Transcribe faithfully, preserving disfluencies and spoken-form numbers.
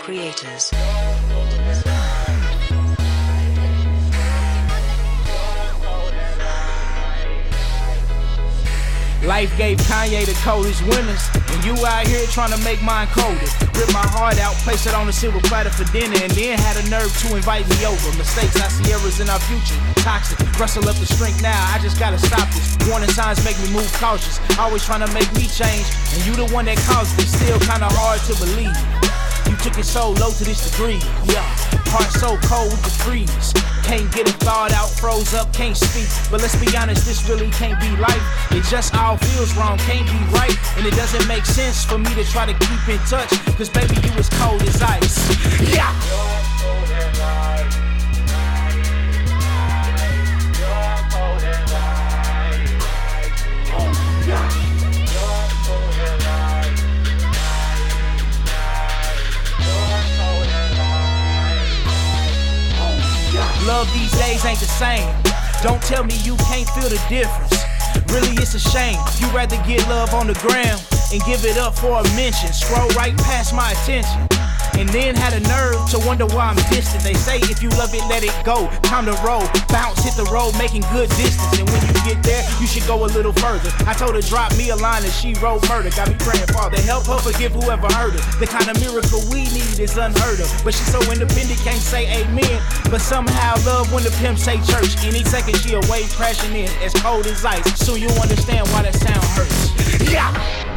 creators. Life gave Kanye the coldest winters, and you out here trying to make mine colder. Rip my heart out, place it on a silver platter for dinner, and then had a nerve to invite me over. Mistakes, I see errors in our future. Toxic, rustle up the strength now, I just gotta stop this. Warning signs make me move cautious, always trying to make me change, and you the one that caused it. Still kinda hard to believe. You took it so low to this degree, yeah. Heart so cold with the freeze. Can't get it thawed out, froze up, can't speak. But let's be honest, this really can't be life. It just all feels wrong, can't be right. And it doesn't make sense for me to try to keep in touch, cause baby, you as cold as ice. Yeah! Love these days ain't the same. Don't tell me you can't feel the difference. Really, it's a shame. You rather get love on the gram and give it up for a mention. Scroll right past my attention, and then had a nerve to wonder why I'm distant. They say if you love it, let it go. Time to roll, bounce, hit the road, making good distance. And when you get there, you should go a little further. I told her drop me a line and she wrote murder. Got me praying, Father, help her forgive whoever hurt her. The kind of miracle we need is unheard of. But she's so independent, can't say amen. But somehow love when the pimp say church. Any second she a wave crashing in, as cold as ice. Soon you'll understand why that sound hurts. Yeah!